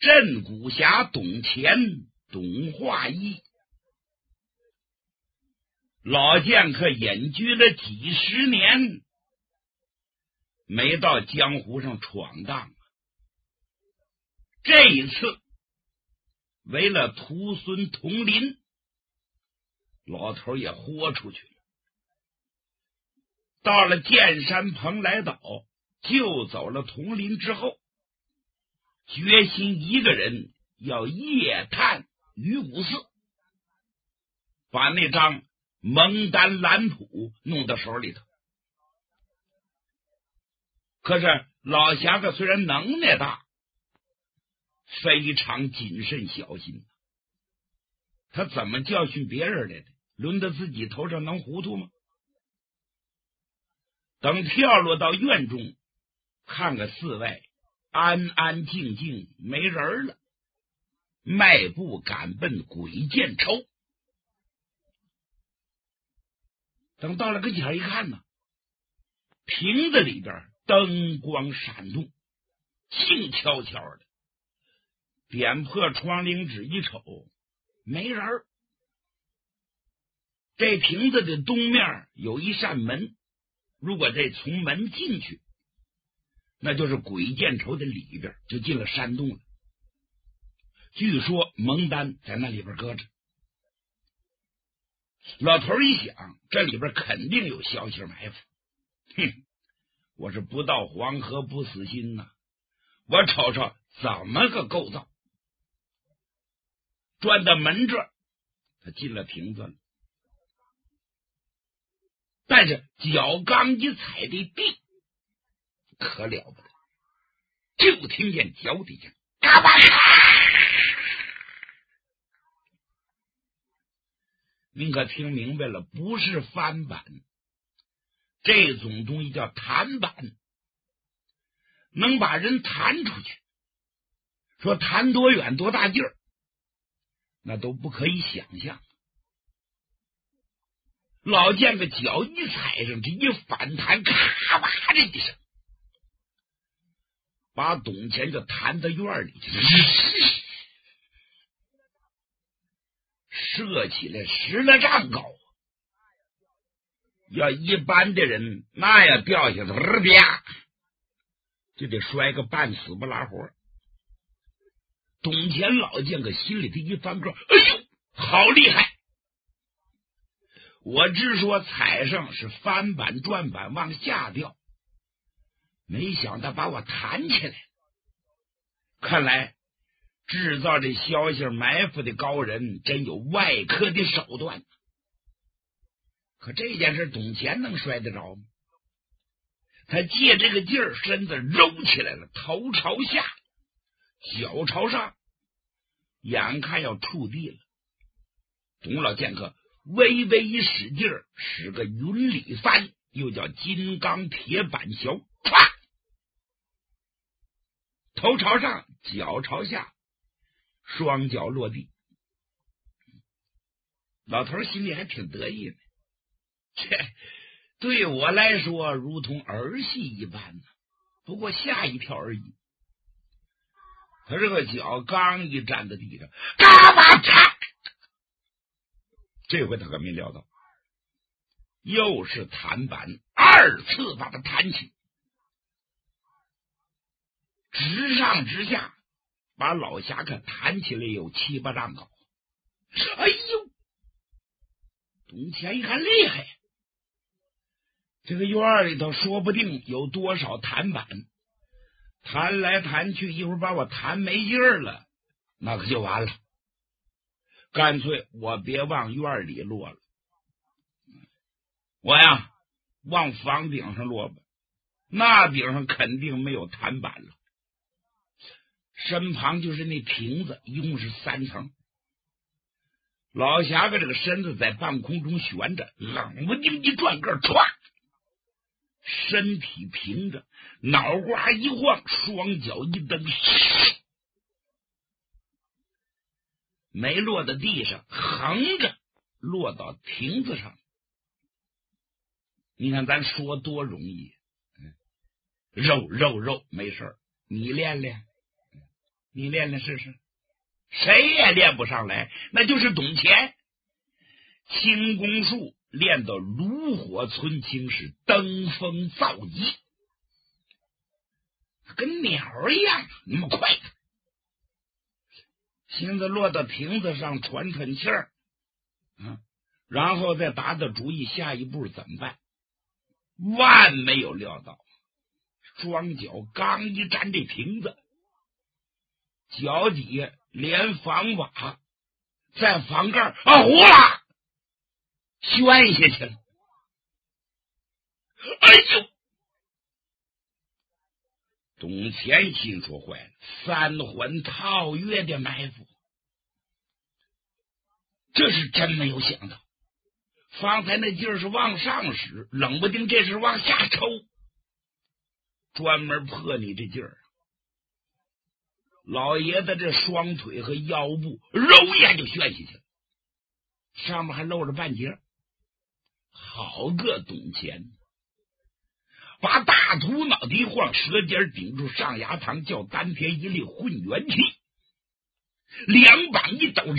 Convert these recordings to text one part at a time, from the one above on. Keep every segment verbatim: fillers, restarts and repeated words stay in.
镇古侠董乾、董化一。老剑客隐居了几十年，没到江湖上闯荡。这一次为了徒孙同林，老头也豁出去了。到了剑山蓬莱岛，救走了同林之后，决心一个人要夜探鱼骨寺，把那张蒙丹蓝谱弄到手里头。可是老侠客虽然能耐大，非常谨慎小心。他怎么教训别人来的？轮到自己头上能糊涂吗？等跳落到院中，看个寺外安安静静没人了，迈步赶奔鬼见愁。等到了跟前一看呢，瓶子里边灯光闪动，静悄悄的。点破窗棂纸一瞅，没人。这瓶子的东面有一扇门，如果这从门进去，那就是鬼见愁的里边，就进了山洞了。据说蒙丹在那里边搁着。老头一想，这里边肯定有消息埋伏。哼，我是不到黄河不死心呐、啊！我瞅瞅怎么个构造。转到门这儿，他进了瓶子了，但是脚刚一踩的地，可了不得，就听见脚底下嘎巴，您可听明白了，不是翻板，这种东西叫弹板，能把人弹出去。说弹多远多大劲儿，那都不可以想象。老见个脚一踩上，这一反弹，咔吧这一声，把董乾就弹到院里去，射起来十来丈高。要一般的人，那要掉下去，啪，就得摔个半死不拉活。董乾老见个心里头一翻个，哎呦，好厉害！我只说踩上是翻板转板往下掉，没想到把我弹起来。看来制造这消息埋伏的高人真有外科的手段。可这件事董乾能摔得着吗？他借这个劲儿，身子揉起来了，头朝下，脚朝上，眼看要触地了。董老剑客微微一使劲儿，使个云里翻，又叫金刚铁板桥，唰，头朝上，脚朝下，双脚落地。老头心里还挺得意的，这对我来说如同儿戏一般呢，不过吓一跳而已。他这个脚刚一站在地上，嘎巴嚓，这回他可没料到，又是弹板，二次把他弹起，直上直下，把老侠客弹起来有七八丈高。哎呦，董乾一看厉害，这个院里头说不定有多少弹板，弹来弹去，一会儿把我弹没劲儿了，那可就完了。干脆我别往院里落了，我呀往房顶上落吧，那顶上肯定没有弹板了。身旁就是那瓶子，一共是三层。老侠客这个身子在半空中悬着，冷不丁一转个，歘，身体平着，脑瓜一晃，双脚一蹬，没落到地上，横着落到亭子上。你看咱说多容易，肉肉肉没事，你练练。 你练练试试，谁也练不上来，那就是董乾。轻功术练到炉火纯青，是登峰造极，跟鸟一样那么快。现在落到亭子上喘喘气儿，嗯，然后再打打主意，下一步怎么办？万没有料到，双脚刚一站这亭子，脚底下连房瓦在房盖啊，呼啦旋下去了。哎呦！董乾心说坏了，三环套月的埋伏，这是真没有想到。方才那劲儿是往上使，冷不丁这是往下抽，专门破你这劲儿。老爷子这双腿和腰部揉一下就旋下去了，上面还露着半截。好个董乾，把大土脑袋一晃，舌尖顶住上牙膛，叫丹田一力混元气，两膀一抖，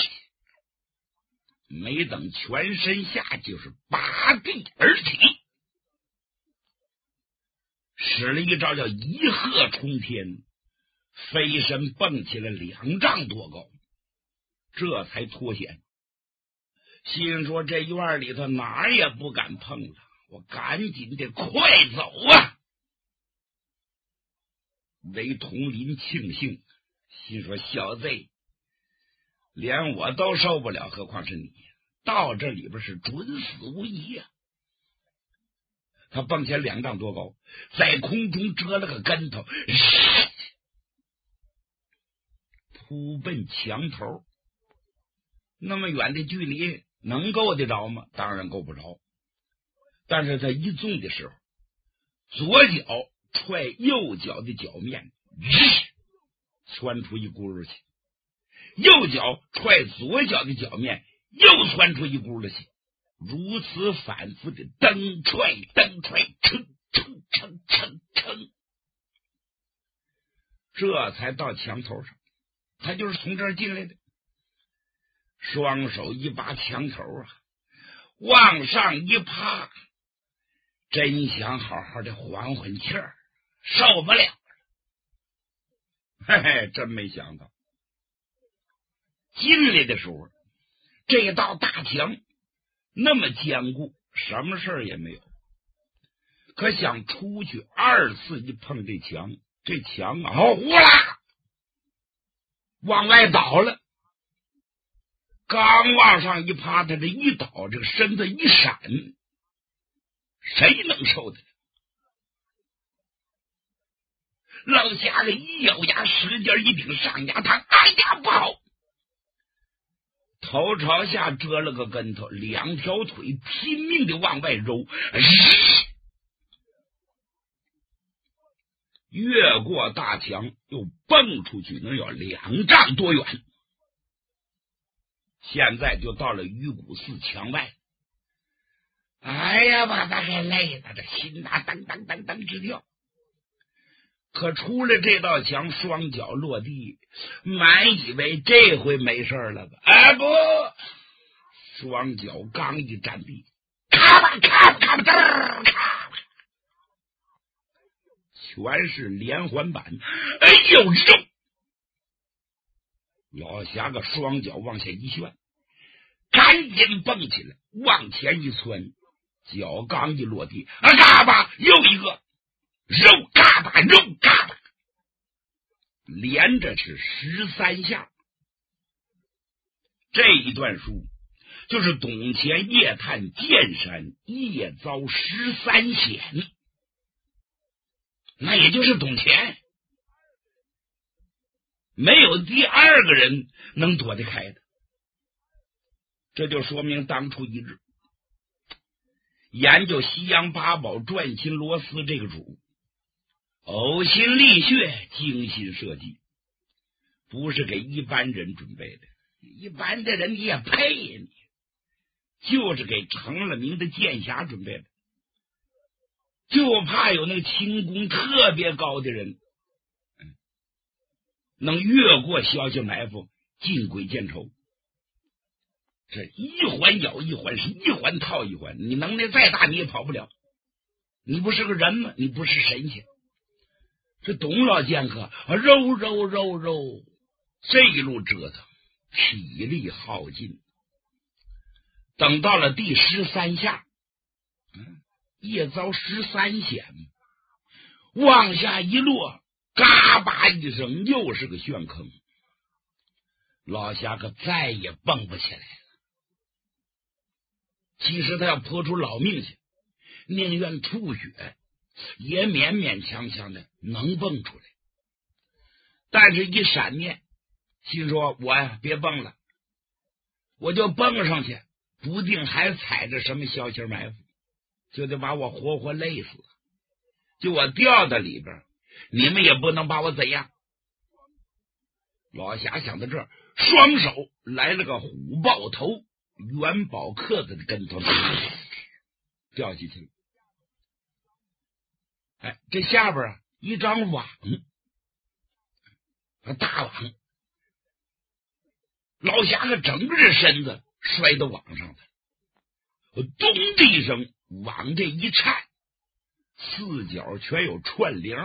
没等全身下就是拔地而起，使了一招叫一鹤冲天，飞身蹦起了两丈多高，这才脱险。心说这院里头哪儿也不敢碰了，我赶紧得快走啊！韦统林庆幸，心说小贼连我都受不了，何况是你，到这里边是准死无疑呀、啊！他蹦起来两丈多高，在空中折了个跟头，扑奔墙头。那么远的距离能够得着吗？当然够不着。但是他一纵的时候，左脚踹右脚的脚面，窜出一轱辘去；右脚踹左脚的脚面，又窜出一轱辘去。如此反复的蹬踹蹬踹，蹭蹭蹭蹭蹭，这才到墙头上。他就是从这儿进来的，双手一拔墙头啊，往上一趴，真想好好的缓缓气儿，受不了了。嘿嘿，真没想到进来的时候，这道大墙那么坚固，什么事儿也没有。可想出去，二次一碰这墙，这墙啊，呼啦往外倒了。刚往上一趴，他这一倒，这个身子一闪，谁能受得了？老瞎子一咬牙，使劲一顶上牙膛，哎呀，不好！头朝下折了个跟头，两条腿拼命的往外揉，越过大墙，又蹦出去，能有两丈多远。现在就到了鱼骨寺墙外。哎呀，把他给累的，这心呐噔噔噔噔直跳。可出了这道墙，双脚落地，满以为这回没事了吧？哎不，双脚刚一站地，咔吧咔吧咔吧咔吧，全是连环板。哎呦肉！老侠个双脚往下一旋，赶紧蹦起来，往前一窜，脚刚一落地，啊嘎巴又一个。肉嘎巴肉嘎巴，连着是十三下。这一段书就是董乾夜探剑山，夜遭十三险，那也就是董乾没有第二个人能躲得开的。这就说明当初一日研究西洋八宝转心螺丝这个主呕心沥血，精心设计，不是给一般人准备的。一般的人你也配呀，你就是给成了名的剑侠准备的。就怕有那个轻功特别高的人， 能越过消息埋伏，进鬼见愁。这一环咬一环，是一环套一环，你能耐再大你也跑不了。你不是个人吗？你不是神仙。这董老剑客啊，揉揉揉揉，这一路折腾，体力耗尽。等到了第十三下，嗯，夜遭十三险，往下一落，嘎巴一声，又是个旋坑。老侠可再也蹦不起来了。其实他要泼出老命去，宁愿吐血，也勉勉强强的能蹦出来。但是一闪念，心说我呀别蹦了，我就蹦上去，不定还踩着什么消息埋伏，就得把我活活累死。就我掉在里边，你们也不能把我怎样。老侠想到这儿，双手来了个虎豹头，元宝克子的跟头掉下去。哎，这下边啊一张网，大网，老侠可整个身子摔到网上了，咚的一声，网这一颤，四角全有串铃，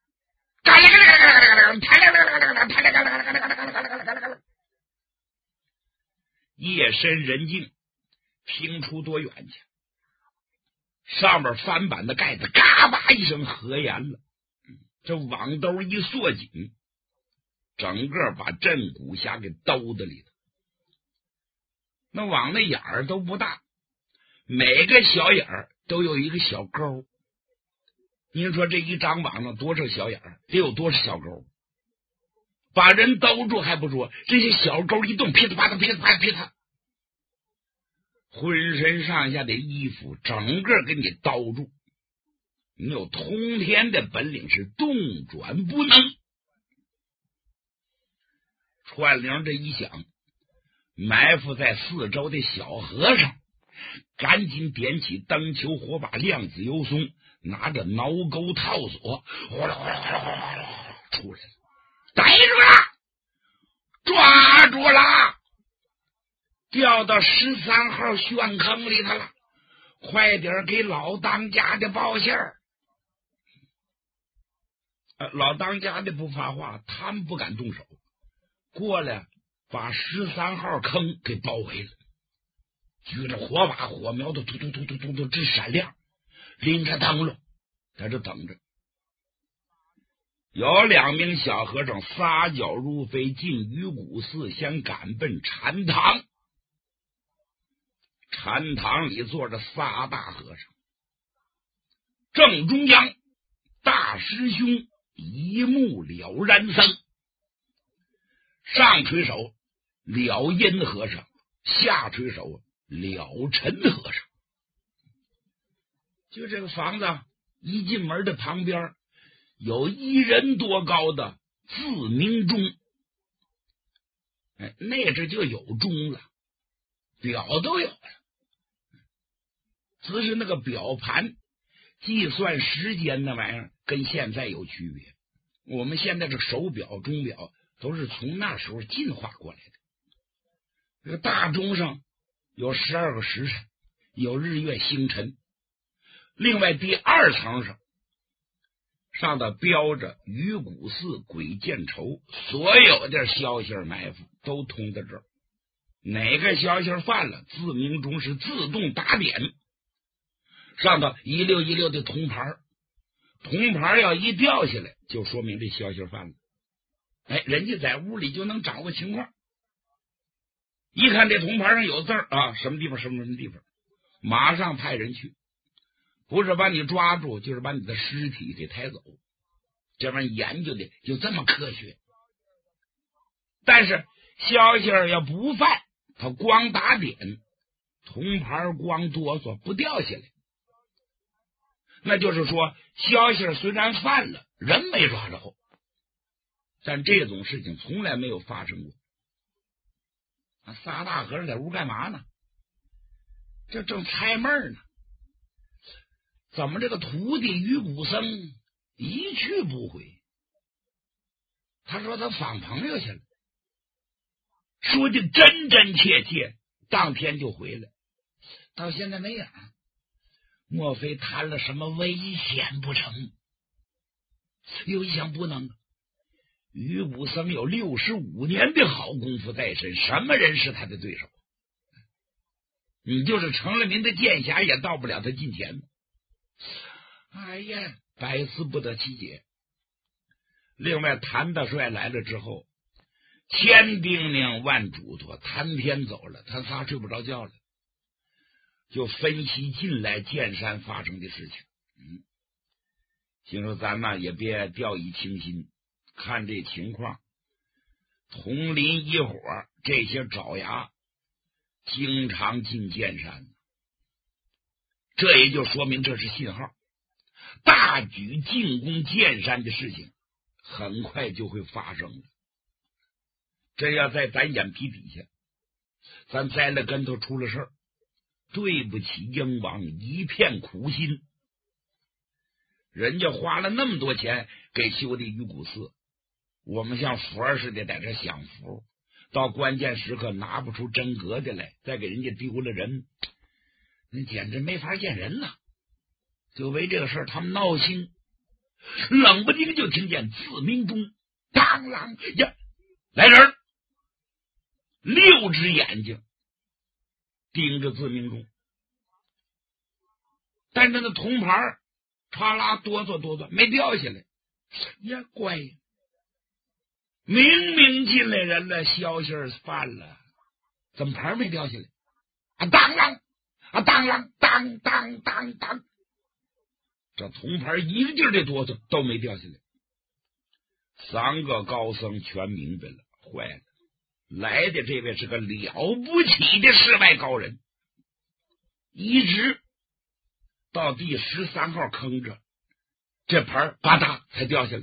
夜深人静，听出多远去？上面翻板的盖子嘎巴一声合严了，这网兜一缩紧，整个把镇古侠给兜在里头。那网的眼儿都不大，每个小眼儿都有一个小钩。您说这一张网上多少小眼儿，得有多少小钩？把人兜住还不说，这些小钩一动，噼里啪啦噼里啪啦噼里啪啦，浑身上下的衣服整个给你兜住。你有通天的本领，是动转不能。串铃这一响，埋伏在四周的小和尚赶紧点起灯球火把，量子游松，拿着挠钩套索，哗啦哗啦哗啦哗啦哗啦出来了。逮住了，抓住了，掉到十三号旋坑里头了，快点给老当家的报信儿。呃，老当家的不发话，他们不敢动手，过来把十三号坑给包围了，举着火把，火苗都突突突突突突直闪亮，拎着灯笼在这等着。有两名小和尚撒脚如飞进鱼骨寺，先赶奔禅堂。禅堂里坐着仨大和尚，正中央大师兄一目了然僧，上垂手了阴和尚，下垂手了尘和尚。就这个房子一进门的旁边有一人多高的自鸣钟，哎，那这就有钟了，表都有了。只是那个表盘计算时间那玩意儿跟现在有区别，我们现在这手表钟表都是从那时候进化过来的。这个大钟上有十二个时辰，有日月星辰，另外第二层上上头标着鱼骨寺鬼见愁，所有的消息埋伏都通到这儿。哪个消息犯了，自鸣钟是自动打点，上头一溜一溜的铜牌，铜牌要一掉下来，就说明这消息犯了。哎，人家在屋里就能掌握情况，一看这铜牌上有字儿啊，什么地方什么什么地方，马上派人去，不是把你抓住，就是把你的尸体给抬走。这玩意研究的就这么科学。但是消息要不犯，他光打点，铜牌光哆嗦不掉下来，那就是说消息虽然犯了，人没抓着，但这种事情从来没有发生过。仨大和尚在屋干嘛呢？这正猜闷呢，怎么这个徒弟鱼骨僧一去不回？ 他说他访朋友去了，说的真真切切，当天就回来，到现在没影。莫非谈了什么危险不成？又一想不能，于武僧有六十五年的好功夫在身，什么人是他的对手？你就是成了名的剑侠，也到不了他近前。哎呀，百思不得其解。另外，谭大帅来了之后，千叮咛万嘱托，谭天走了，他仨睡不着觉了，就分析近来剑山发生的事情。嗯，心说咱们也别掉以轻心，看这情况，同林一伙这些爪牙经常进剑山，这也就说明这是信号，大举进攻剑山的事情很快就会发生了。这要在咱眼皮底下，咱栽了跟头出了事儿，对不起英王一片苦心。人家花了那么多钱给修的鱼骨寺，我们像佛似的在这享福，到关键时刻拿不出真格的来，再给人家丢了人，那简直没法见人呐。就为这个事儿他们闹心，冷不丁就听见自鸣钟当啷呀，来人！六只眼睛盯着自鸣钟，但是那铜牌唰啦哆嗦哆嗦没掉下来。呀，乖，明明进来人了，消息犯了，怎么牌没掉下来？啊，当啷啊，当啷当当当当，这铜牌一个劲儿的哆嗦都没掉下来。三个高僧全明白了，坏了，来的这位是个了不起的世外高人，一直到第十三号坑着，这牌吧嗒才掉下来。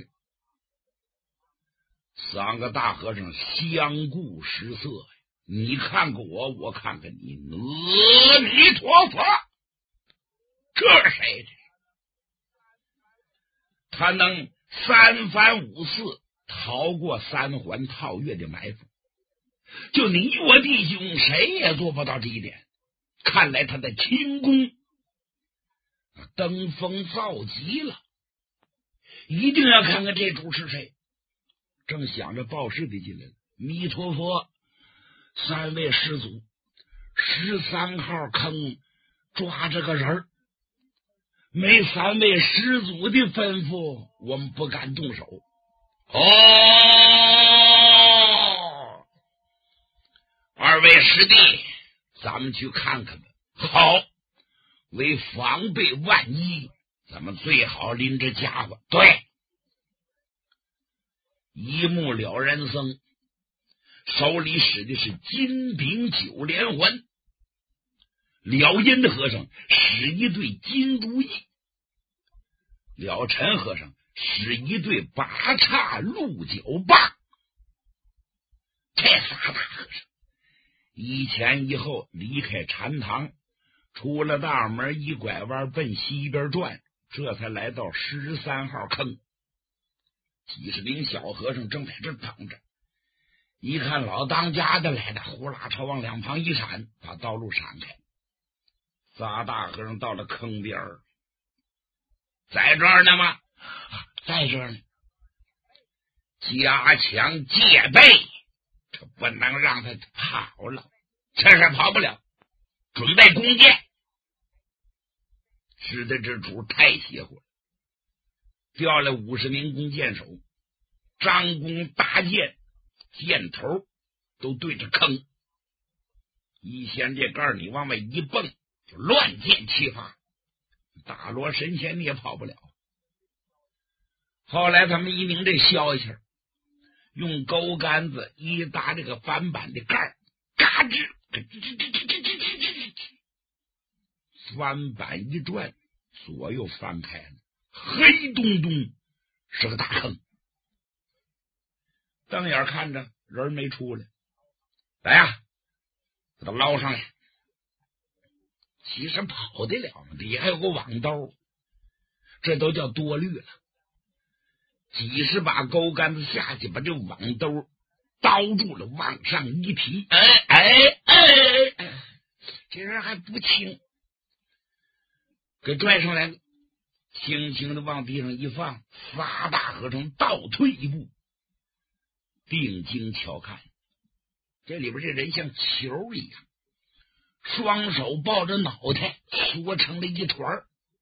三个大和尚相顾失色，你看看我，我看看你，阿弥陀佛，这是谁？他能三番五次逃过三环套月的埋伏，就你我弟兄谁也做不到这一点。看来他的轻功登峰造极了，一定要看看这主是谁。正想着报事的进来了，弥陀佛，三位师祖，十三号坑抓这个人，没三位师祖的吩咐，我们不敢动手。哦，二位师弟，咱们去看看吧。好，为防备万一，咱们最好拎着家伙。对，一目了然僧手里使的是金柄九连环，了因和尚使一对金如意，了尘和尚使一对八叉鹿角棒。这仨大和尚一前一后离开禅堂，出了大门，一拐弯奔西边转，这才来到十三号坑。几十名小和尚正在这等着，一看老当家的来了，呼啦朝往两旁一闪，把道路闪开。仨大和尚到了坑边儿，在这儿呢吗？啊，在这儿呢。加强戒备，这不能让他跑了，这是跑不了。准备弓箭，使得这主太邪乎了，调了五十名弓箭手，张弓搭箭，箭头都对着坑，一掀这盖你往外一蹦，就乱箭齐发，大罗神仙你也跑不了。后来他们一拧这消息，用钩杆子一搭这个翻板的盖，嘎吱，翻板一转，左右翻开了，黑咚咚是个大坑。瞪眼看着人没出来，来呀、啊，给他捞上来。其实跑得了吗？底下还有个网兜，这都叫多虑了。 几十把钩杆子下去，把这网兜刀住了，往上一提，哎哎哎哎，这人还不轻，给拽上来了，轻轻的往地上一放，仨大和尚倒退一步，定睛瞧看，这里边这人像球一样，双手抱着脑袋，缩成了一团。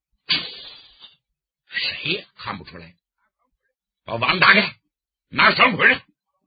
谁呀？看不出来。把网打开，拿绳捆上，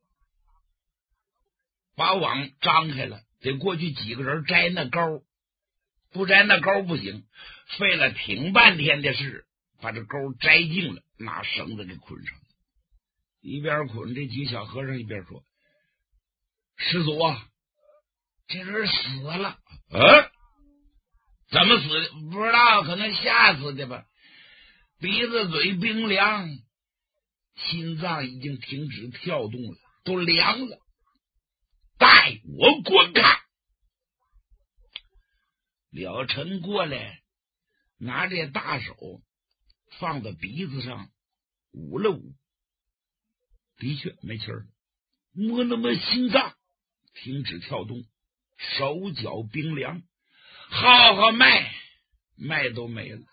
把网张开了，得过去几个人摘那钩，不摘那钩不行，费了挺半天的事，把这钩摘净了，拿绳子给捆上。一边捆，这几小和尚一边说：“师祖啊，这人死了。”啊？怎么死的？不知道，可能吓死的吧。鼻子嘴冰凉，心脏已经停止跳动了，都凉了。带我观看。了尘过来，拿这大手放在鼻子上捂了捂，的确没气儿。摸那么心脏停止跳动，手脚冰凉，号号脉脉都没了。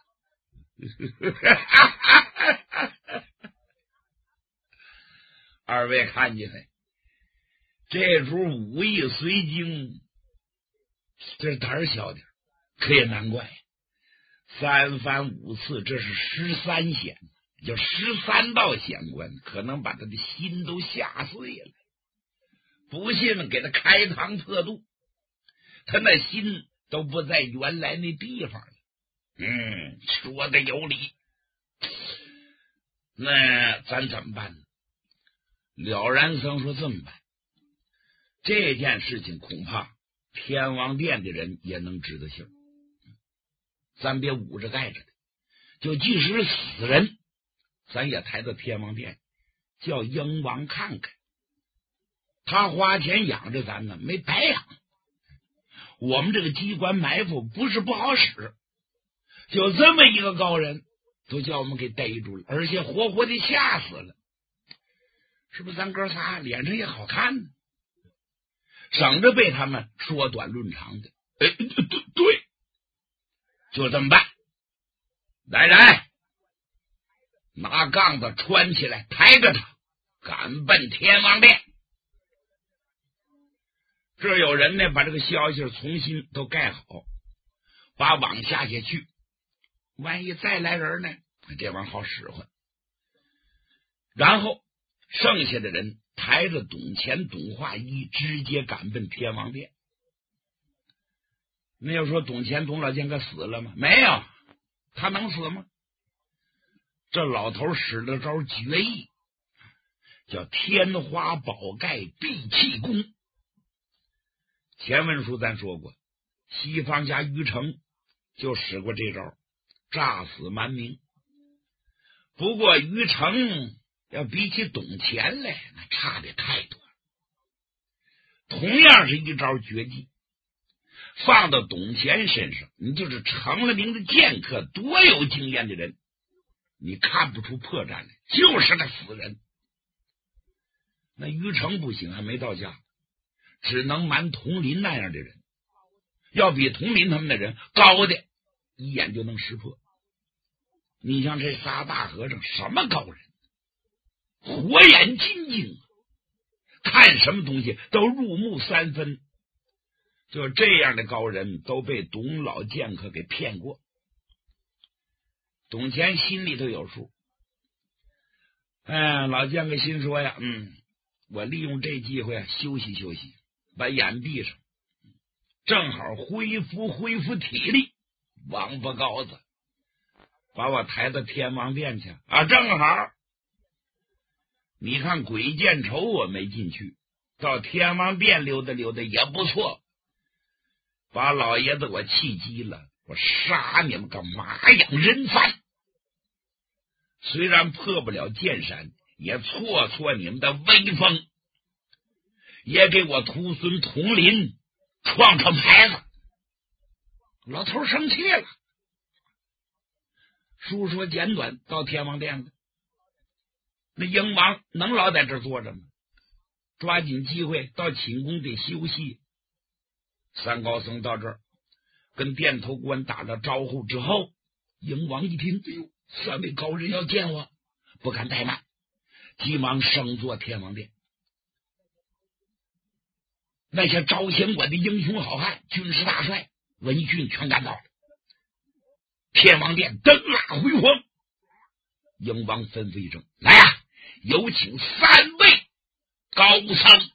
二位看见没？这出武艺随经，这胆小点，可也难怪，三番五次，这是十三险，就十三道险关，可能把他的心都吓碎了。不信给他开膛破肚，他那心都不在原来那地方了。嗯，说的有理。那咱怎么办呢？了然僧说这么办，这件事情恐怕天王殿的人也能知道信，咱别捂着盖着的，就即使死人，咱也抬到天王殿，叫鹰王看看。他花钱养着咱呢，没白养。我们这个机关埋伏不是不好使，就这么一个高人，都叫我们给逮住了，而且活活的吓死了。是不是咱哥仨脸上也好看呢？省着被他们说短论长的。哎，对对，就这么办。来人，拿杠子穿起来，抬着他赶奔天王殿。这有人呢，把这个消息重新都盖好，把网下下去。万一再来人呢，这网好使唤。然后剩下的人抬着董乾、董化一直接赶奔天王殿。没有说董乾、董老剑客死了吗？没有，他能死吗？这老头使了招绝艺，叫天花宝盖闭气功。前文书咱说过，西方家于成就使过这招，诈死蛮民。不过于成要比起董乾来，那差的太多了。同样是一招绝技，放到董乾身上，你就是成了名的剑客，多有经验的人，你看不出破绽来，就是个死人。那于成不行，还没到家，只能瞒佟林那样的人，要比佟林他们的人高的，一眼就能识破。你像这仨大和尚，什么高人？火眼金睛，看什么东西都入木三分。就这样的高人都被董老剑客给骗过。董乾心里头有数，哎，老剑客心说呀，嗯，我利用这机会休息休息，把眼闭上，正好恢复恢复体力。王八羔子，把我抬到天王殿去啊！正好，你看鬼见愁我没进去，到天王殿溜达溜达也不错。把老爷子我气急了，我杀你们个马养人犯！虽然破不了剑山，也挫挫你们的威风，也给我徒孙佟林创创牌子。老头生气了。书说简短，到天王殿了。 那鹰王能老在这坐着吗？抓紧机会到寝宫得休息。三高僧到这儿跟殿头官打了招呼之后，鹰王一听，哎呦，三位高人要见我，不敢怠慢，急忙升坐天王殿。那些招贤馆的英雄好汉、军事大帅、文俊全赶到了。天王殿灯蜡辉煌，鹰王吩咐一声：“来呀、啊，有请三位高僧。”